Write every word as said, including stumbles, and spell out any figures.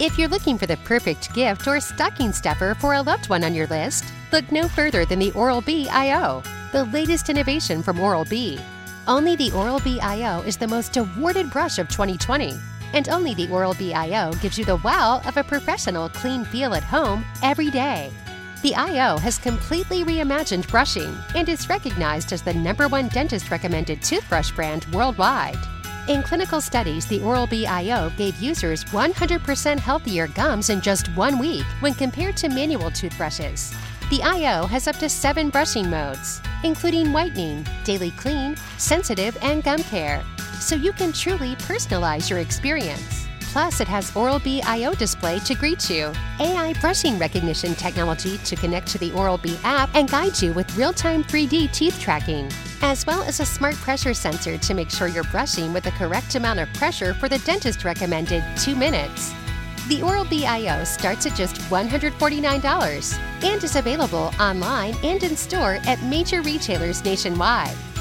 If you're looking for the perfect gift or stocking stuffer for a loved one on your list, look no further than the Oral-B I O, the latest innovation from Oral-B. Only the Oral-B I O is the most awarded brush of twenty twenty, and only the Oral-B I O gives you the wow of a professional clean feel at home every day. The I O has completely reimagined brushing and is recognized as the number one dentist-recommended toothbrush brand worldwide. In clinical studies, the Oral-B I O gave users one hundred percent healthier gums in just one week when compared to manual toothbrushes. The I O has up to seven brushing modes, including whitening, daily clean, sensitive, and gum care, so you can truly personalize your experience. Plus, it has Oral-B I O display to greet you, A I brushing recognition technology to connect to the Oral-B app and guide you with real-time three D teeth tracking, as well as a smart pressure sensor to make sure you're brushing with the correct amount of pressure for the dentist-recommended two minutes. The Oral-B I O starts at just one hundred forty-nine dollars and is available online and in store at major retailers nationwide.